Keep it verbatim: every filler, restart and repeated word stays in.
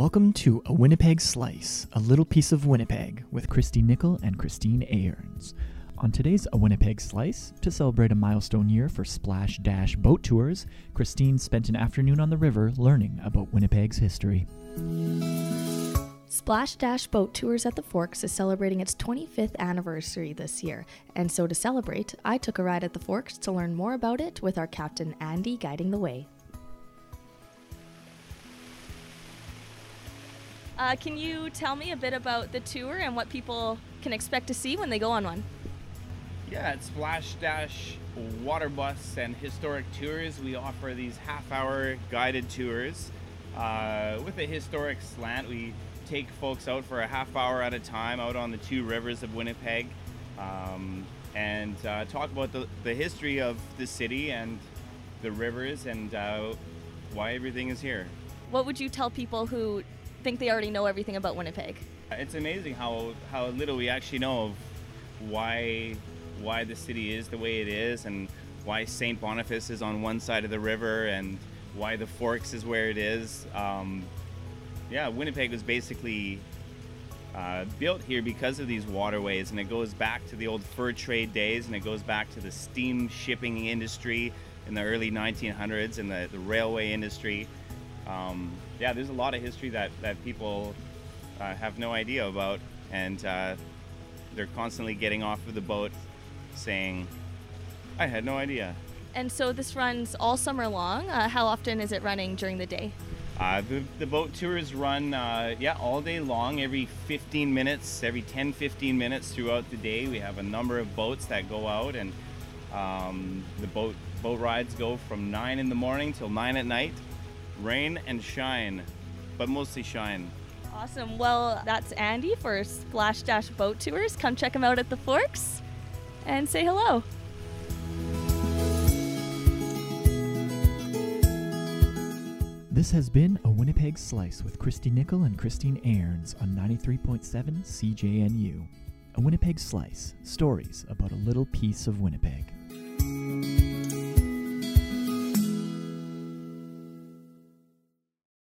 Welcome to A Winnipeg Slice, a little piece of Winnipeg, with Christy Nickel and Christine Aarons. On today's A Winnipeg Slice, to celebrate a milestone year for Splash Dash boat tours, Christine spent an afternoon on the river learning about Winnipeg's history. Splash Dash Boat Tours at the Forks is celebrating its twenty-fifth anniversary this year, and so to celebrate, I took a ride at the Forks to learn more about it with our captain Andy guiding the way. Uh, can you tell me a bit about the tour and what people can expect to see when they go on one? Yeah, at Splash Dash Water Bus and Historic Tours, we offer these half-hour guided tours. Uh, with a historic slant, we take folks out for a half hour at a time out on the two rivers of Winnipeg um, and uh, talk about the, the history of the city and the rivers and uh, why everything is here. What would you tell people who think they already know everything about Winnipeg? It's amazing how, how little we actually know of why why the city is the way it is and why Saint Boniface is on one side of the river and why the Forks is where it is. Um, yeah, Winnipeg was basically uh, built here because of these waterways, and it goes back to the old fur trade days, and it goes back to the steam shipping industry in the early nineteen hundreds and the, the railway industry. Um, yeah, there's a lot of history that, that people uh, have no idea about, and uh, they're constantly getting off of the boat saying, I had no idea. And so this runs all summer long. Uh, how often is it running during the day? Uh, the, the boat tours run, uh, yeah, all day long, every fifteen minutes, every ten, fifteen minutes throughout the day. We have a number of boats that go out, and um, the boat boat rides go from nine in the morning till nine at night. Rain and shine, but mostly shine. Awesome. Well, that's Andy for Splash Dash Boat Tours. Come check him out at the Forks and say hello. This has been A Winnipeg Slice with Christy Nickel and Christine Aarons on ninety-three point seven C J N U. A Winnipeg Slice, stories about a little piece of Winnipeg.